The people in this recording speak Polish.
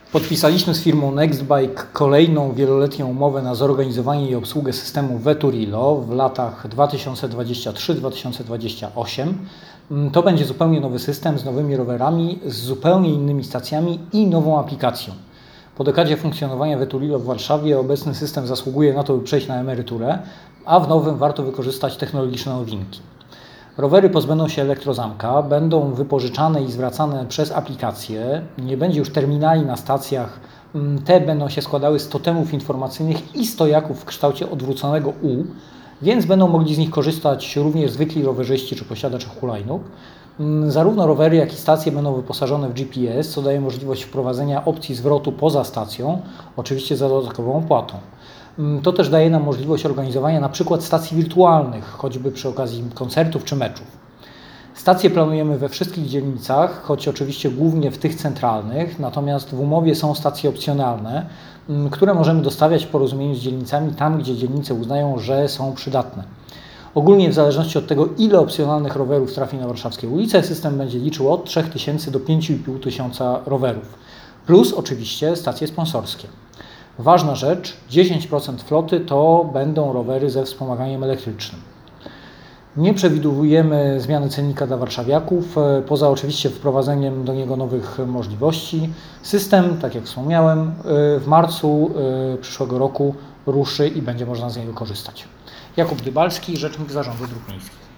Podpisaliśmy z firmą Nextbike kolejną wieloletnią umowę na zorganizowanie i obsługę systemu Veturilo w latach 2023-2028. To będzie zupełnie nowy system z nowymi rowerami, z zupełnie innymi stacjami i nową aplikacją. Po dekadzie funkcjonowania Veturilo w Warszawie obecny system zasługuje na to, by przejść na emeryturę, a w nowym warto wykorzystać technologiczne nowinki. Rowery pozbędą się elektrozamka, będą wypożyczane i zwracane przez aplikacje, nie będzie już terminali na stacjach, te będą się składały z totemów informacyjnych i stojaków w kształcie odwróconego U, więc będą mogli z nich korzystać również zwykli rowerzyści czy posiadacze hulajnóg. Zarówno rowery, jak i stacje będą wyposażone w GPS, co daje możliwość wprowadzenia opcji zwrotu poza stacją, oczywiście za dodatkową opłatą. To też daje nam możliwość organizowania na przykład stacji wirtualnych, choćby przy okazji koncertów czy meczów. Stacje planujemy we wszystkich dzielnicach, choć oczywiście głównie w tych centralnych, natomiast w umowie są stacje opcjonalne, które możemy dostawiać w porozumieniu z dzielnicami tam, gdzie dzielnice uznają, że są przydatne. Ogólnie w zależności od tego, ile opcjonalnych rowerów trafi na warszawskie ulice, system będzie liczył od 3000 do 5500 rowerów, plus oczywiście stacje sponsorskie. Ważna rzecz, 10% floty to będą rowery ze wspomaganiem elektrycznym. Nie przewidujemy zmiany cennika dla warszawiaków, poza oczywiście wprowadzeniem do niego nowych możliwości. System, tak jak wspomniałem, w marcu przyszłego roku ruszy i będzie można z niego korzystać. Jakub Dybalski, Rzecznik Zarządu Dróg Miejskich.